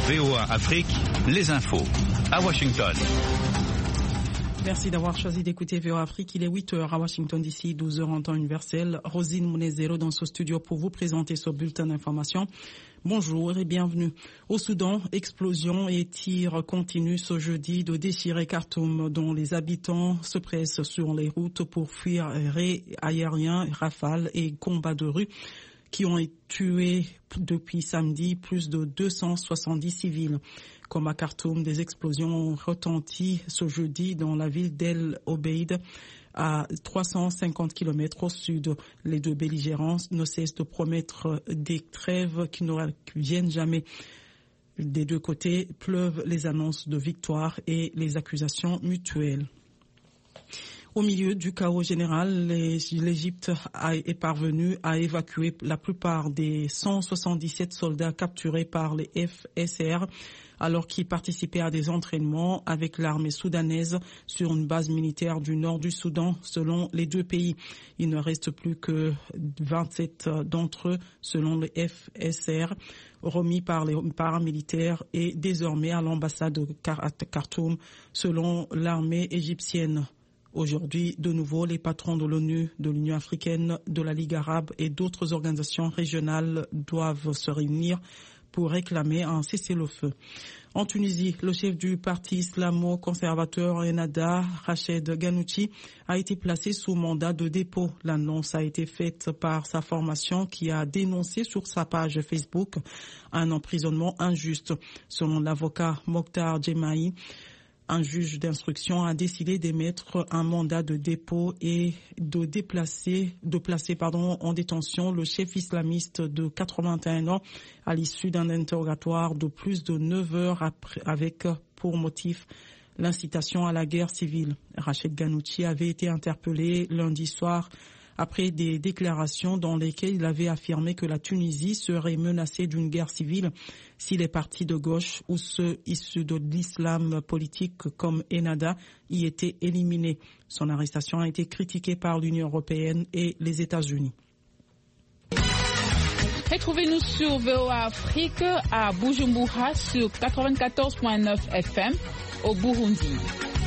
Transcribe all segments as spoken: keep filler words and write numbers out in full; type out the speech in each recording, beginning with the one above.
V O A Afrique, les infos à Washington. Merci d'avoir choisi d'écouter V O A Afrique. Il est huit heures à Washington D C, douze heures en temps universel. Rosine Mounezero dans ce studio pour vous présenter ce bulletin d'information. Bonjour et bienvenue. Au Soudan, explosions et tirs continuent ce jeudi de déchirer Khartoum, dont les habitants se pressent sur les routes pour fuir raids aériens, rafales et combats de rue qui ont tué depuis samedi plus de deux cent soixante-dix civils. Comme à Khartoum, des explosions ont retenti ce jeudi dans la ville d'El Obeid, à trois cent cinquante kilomètres au sud. Les deux belligérants ne cessent de promettre des trêves qui ne viennent jamais. Des deux côtés pleuvent les annonces de victoire et les accusations mutuelles. Au milieu du chaos général, l'Égypte est parvenue à évacuer la plupart des cent soixante-dix-sept soldats capturés par les F S R alors qu'ils participaient à des entraînements avec l'armée soudanaise sur une base militaire du nord du Soudan, selon les deux pays. Il ne reste plus que vingt-sept d'entre eux, selon les F S R, remis par les paramilitaires et désormais à l'ambassade de Khartoum, selon l'armée égyptienne. Aujourd'hui, de nouveau, les patrons de l'ONU, de l'Union africaine, de la Ligue arabe et d'autres organisations régionales doivent se réunir pour réclamer un cessez-le-feu. En Tunisie, le chef du parti islamo-conservateur Ennahda, Rached Ghannouchi, a été placé sous mandat de dépôt. L'annonce a été faite par sa formation qui a dénoncé sur sa page Facebook un emprisonnement injuste. Selon l'avocat Mokhtar Djemaï, un juge d'instruction a décidé d'émettre un mandat de dépôt et de déplacer, de placer, pardon, en détention le chef islamiste de quatre-vingt-un ans à l'issue d'un interrogatoire de plus de neuf heures après, avec pour motif l'incitation à la guerre civile. Rached Ghannouchi avait été interpellé lundi soir après des déclarations dans lesquelles il avait affirmé que la Tunisie serait menacée d'une guerre civile si les partis de gauche ou ceux issus de l'islam politique comme Ennahda y étaient éliminés. Son arrestation a été critiquée par l'Union européenne et les États-Unis. Retrouvez-nous sur V O A Afrique à Bujumbura sur quatre-vingt-quatorze virgule neuf F M au Burundi.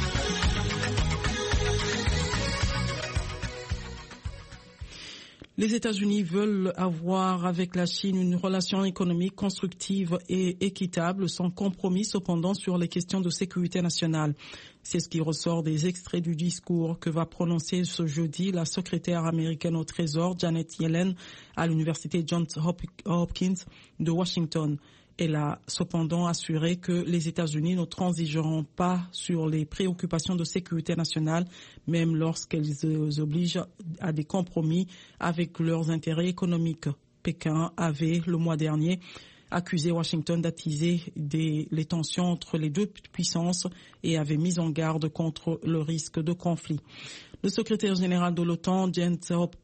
Les États-Unis veulent avoir avec la Chine une relation économique constructive et équitable, sans compromis cependant sur les questions de sécurité nationale. C'est ce qui ressort des extraits du discours que va prononcer ce jeudi la secrétaire américaine au Trésor, Janet Yellen, à l'université Johns Hopkins de Washington. Elle a cependant assuré que les États-Unis ne transigeront pas sur les préoccupations de sécurité nationale, même lorsqu'elles obligent à des compromis avec leurs intérêts économiques. Pékin avait, le mois dernier, accusé Washington d'attiser des, les tensions entre les deux puissances et avait mis en garde contre le risque de conflit. Le secrétaire général de l'OTAN, Jens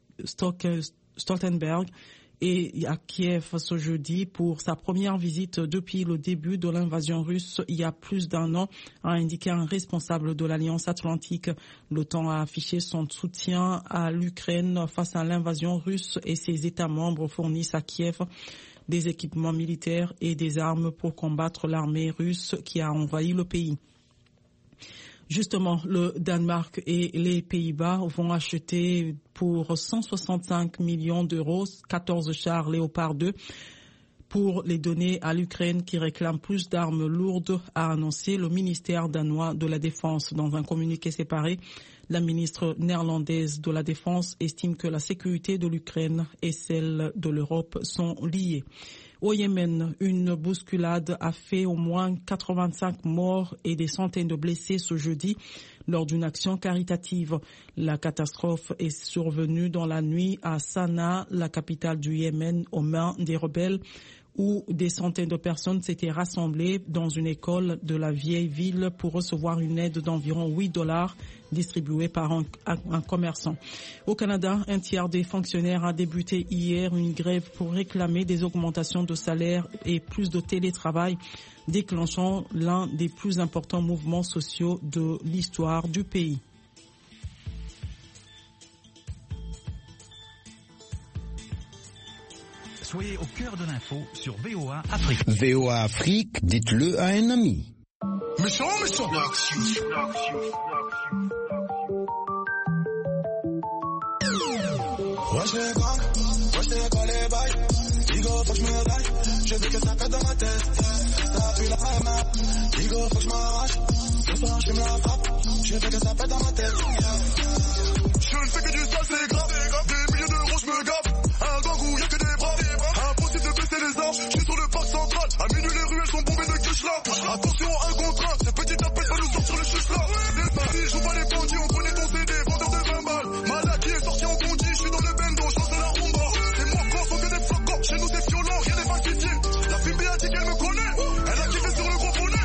Stoltenberg, et à Kiev ce jeudi pour sa première visite depuis le début de l'invasion russe il y a plus d'un an, a indiqué un responsable de l'Alliance Atlantique. L'OTAN a affiché son soutien à l'Ukraine face à l'invasion russe et ses États membres fournissent à Kiev des équipements militaires et des armes pour combattre l'armée russe qui a envahi le pays. Justement, le Danemark et les Pays-Bas vont acheter pour cent soixante-cinq millions d'euros quatorze chars Léopard deux pour les donner à l'Ukraine qui réclame plus d'armes lourdes, a annoncé le ministère danois de la Défense. Dans un communiqué séparé, la ministre néerlandaise de la Défense estime que la sécurité de l'Ukraine et celle de l'Europe sont liées. Au Yémen, une bousculade a fait au moins quatre-vingt-cinq morts et des centaines de blessés ce jeudi lors d'une action caritative. La catastrophe est survenue dans la nuit à Sanaa, la capitale du Yémen, aux mains des rebelles, où des centaines de personnes s'étaient rassemblées dans une école de la vieille ville pour recevoir une aide d'environ huit dollars distribuée par un, un commerçant. Au Canada, un tiers des fonctionnaires a débuté hier une grève pour réclamer des augmentations de salaire et plus de télétravail, déclenchant l'un des plus importants mouvements sociaux de l'histoire du pays. Soyez au cœur de l'info sur V O A Afrique. V O A Afrique, dites-le à un ami. Méchant, méchant. Wesh les gangs, wesh c'est quoi les bails? Digo faut que je me raille, je veux que ça pète dans ma tête. Ça pue la M A, Digo faut que je m'arrache. Ce soir je me la frappe, je veux que ça pète dans ma tête. Je ne fais que du sale, c'est grave. Des milliers d'euros je me gave. Un gang où y'a que des bras. Impossible de baisser les armes, je suis sur le parc central. À minuit les ruelles sont bombées de guiches là. Attention un contre un, ces petits appels va nous sortir le chuche là. Les bandits, joue pas les bandits, on connaît ton C D, vendeur de vingt balles. Malade qui est sorti en condi, je suis dans le bendo, chance de la rumba. Les morts sont que des flocons, chez nous c'est violent, rien n'est falsifié. La fille B a dit qu'elle me connaît, elle a kiffé sur le gros bonnet.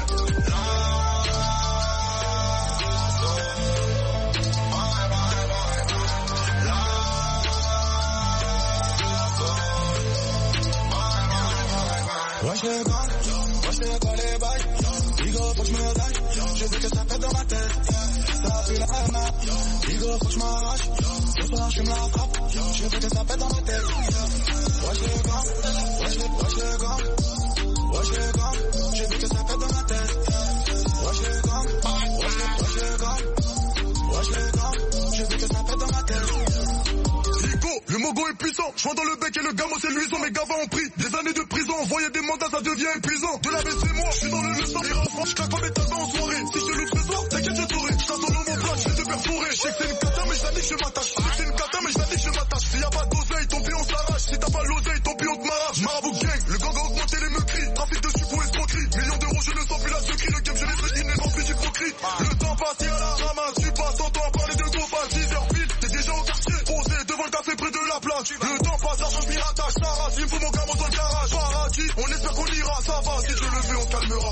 Wesh les gangs, wesh c'est quoi les bails? Digo faut que je me raille, je veux que ça pète dans ma tête. Ça pue la M A, Digo faut que je m'arrache. Ce soir je me la frappe, je veux que ça pète dans ma tête. Wesh les gangs, wesh les, wesh les gangs, wesh les gangs, je veux que ça pète dans ma tête. Wesh les gangs, wesh les, wesh les gangs, wesh les gangs, je veux que ça pète dans ma tête. Le mogo est puissant, je vois dans le bec et le gamo c'est luisant. Mes gavas ont pris des années de prison, envoyer des mandats ça devient épuisant. De la baisse c'est moi, je suis dans le leçon, il rentre, je claque pas mes talents en soirée. Si je te loupe ce soir, t'inquiète je saurai. Je t'attends dans mon plat, je vais te perforer. Je sais que c'est une cata mais je t'ai dit que je m'attache. Je sais que c'est une cata mais je t'ai dit que je m'attache. S'il y a pas d'oseille, ton pied on s'arrache. Si t'as pas l'oseille, ton pied on te m'arrache. Marabout gang, le gang a augmenté les meurtris. Trafic de suppos escroquerie. Millions d'euros je ne sens plus la secrie. Le game je l'ai fait dîner rempli d'hypocrite. Le temps passe et à la ramasse, tu passes ton temps à parler de go pas dix heures pile. T'es déjà au quartier, posé devant le café près de la plage. Le temps passe, l'argent je m'y rattache, ça rase, il me faut mon gamin dans le garage. Paradis, on espère qu'on ira, ça va, si je le fais on calmera.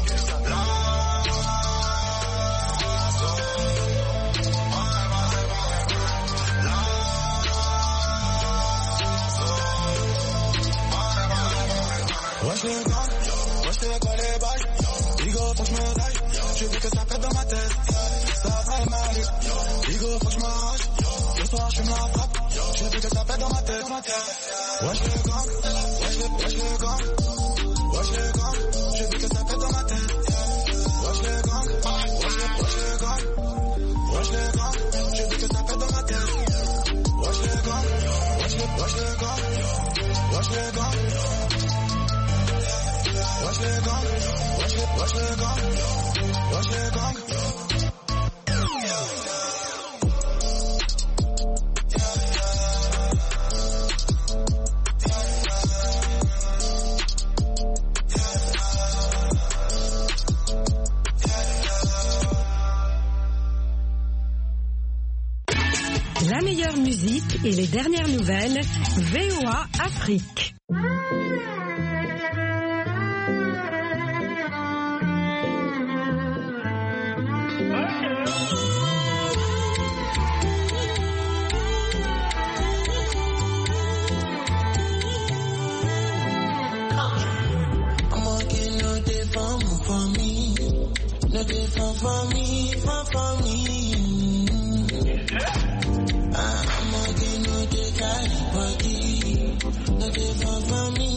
Wesh les gars, wesh c'est quoi les bails? Digo faut que je me raille, je veux que ça pète dans ma tête. Ça va mal, Digo faut que je m'arrache. Ce soir je me la frappe, je veux que ça pète dans ma tête. Wesh les gars, wesh les, wesh les gars, wesh les gars, je veux que ça pète dans ma tête. Wesh les gars, wesh les, wesh les gars, wesh les gars, je veux que ça pète dans ma tête. Wesh les gars, wesh les, wesh les gars, wesh les gars. Wesh les gangs, wesh les, wesh les gangs, wesh les gangs. La meilleure musique et les dernières nouvelles, V O A Afrique. No dey fun for me, fun for me. I'm again, no dey carry body. No dey fun for me.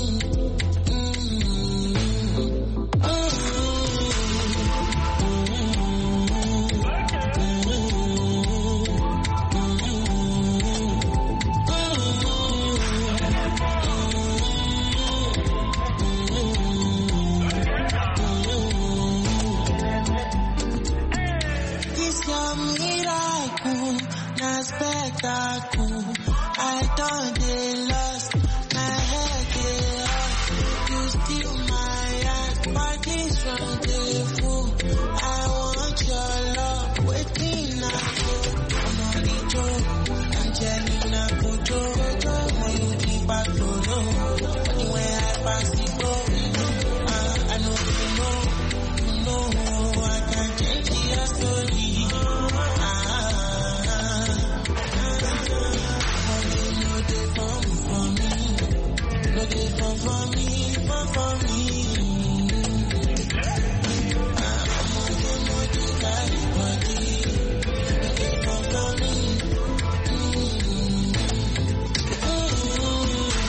Spectacle, I don't get lost, my head get up, you steal my heart, parties from the fool, I want your love, waiting I go, I'm on the joke, Angelina Kojo, when you keep back to know, anywhere I pass it go, uh, I know you know, you know, I can change your story. No dey fun for me, fun for me.